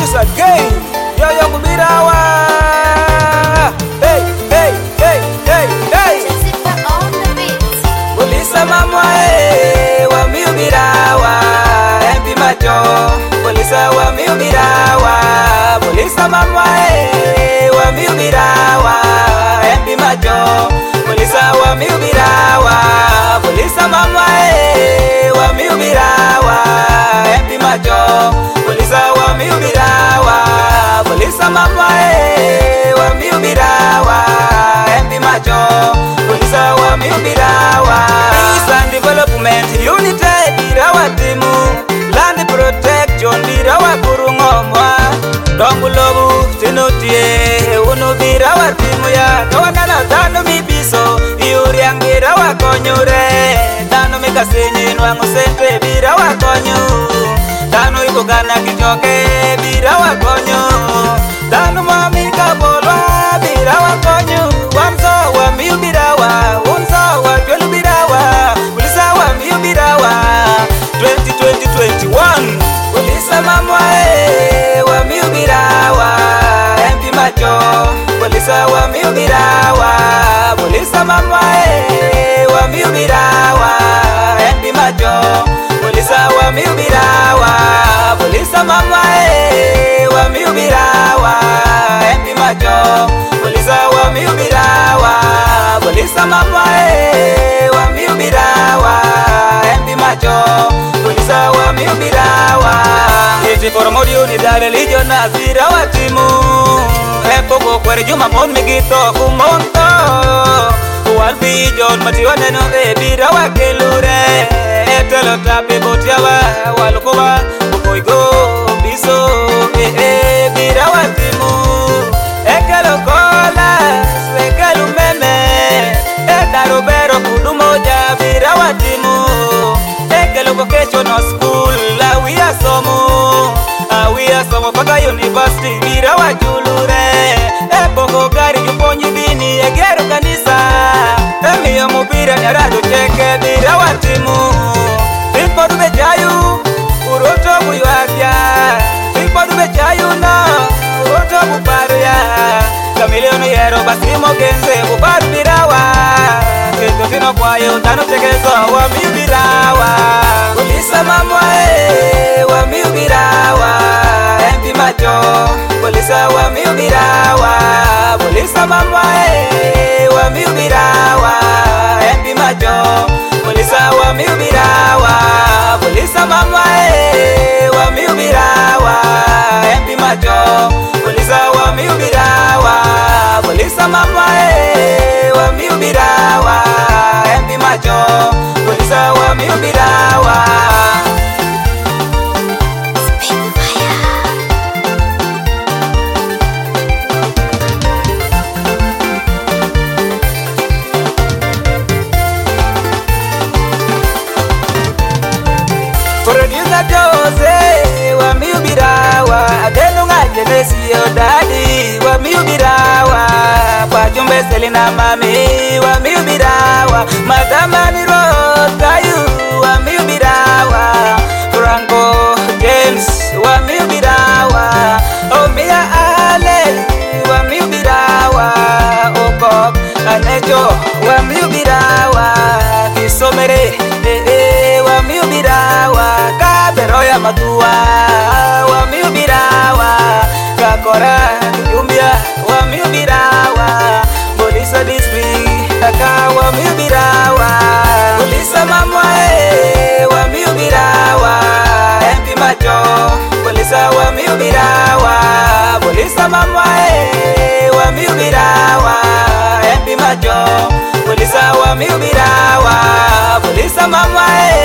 once again. Yo Mubirawa. Hey, hey, hey, hey, hey. Polisa mama wa Mubirawa. MP Macho. Polisa wa Mubirawa. Polisa mama wa Mubirawa. MP Macho. Polisa wa Mubirawa. Polisa mama wa Mubirawa. MP Macho. Polisa wa Mubirawa. Polisa mama wa Mubirawa. MP Macho. Polisa wa Mubirawa. Peace and Development United Birawa timu. Land Protection Birawa kurungomwa. Dongulobu tinutie unu Birawa timu ya kawana na tano mibiso. Iuriang Birawa konyure. Tano mikasinyi nwangu sente Birawa konyu. Tano ikugana kichoke Birawa konyu. Tano mami kabolwa Birawa konyu. Wanzo wa Mubirawa. Unzo wa Jwelu Birawa. Polisa wa Mubirawa 2020-21. Polisa mamwa wa Mubirawa. MP Macho. Polisa wa Mubirawa. Polisa mamwa wa Mubirawa. MP Macho. Polisa wa Mubirawa. Polisa mamwa wa Mubirawa. MP Macho. Polisa wa Mubirawa. Polisa mamwa wa Mubirawa. MP Macho. Polisa wa Mubirawa. Iti poromodio ni dale lijo na zira wa timu. Epoko kwere juma mon migito kumonto. Walbi John matiwa neno Birawa kelure. Etelo tape botiawa walukowa ukoigo biso Birawa timu. Ekelo kola ekelo meme. Edaro bero kudu moja Birawa timu. Ekelo vocational school awia somo paka university Birawa julure. Epoko gari juponyi bini egero kanisa. Emiyo mubira nyarado cheke Birawa timu. Pipodu bejayu uroto buyuagya. Pipodu bejayu na uroto buparuya. Kamilionu yero basimo genze buparu Birawa. Kito tino kwayo tano chekezo wa Mubirawa. Polisa mamwa wa Mubirawa. MP Macho. Polisa wa Mubirawa. Polisa mamwa wa Mubirawa. MP Macho. Polisa wa Mubirawa. Polisa mamwa wa Mubirawa. MP Macho. Polisa wa Mubirawa. Polisa mamwa wa Mubirawa. MP Macho. Polisa wa Mubirawa. Producer Jose wa Mubirawa. Adenu ngaje mesio daddy wa Mubirawa. Pachumbe Selina mami wa Mubirawa. Madama ni Rotayu wa Mubirawa. Franco James wa Mubirawa. Omia Ale wa Mubirawa. Okok Anejo wa Mubirawa. Kisomere wa Mubirawa. Kaberoya Matua wa Mubirawa. Kakora Yumbia wa Mubirawa. Polisa district Aka wa Mubirawa. Polisa mamwa wa Mubirawa. MP Macho. Polisa wa Mubirawa. Polisa mamwa wa Mubirawa. MP Macho. Polisa wa Mubirawa. Polisa mamwa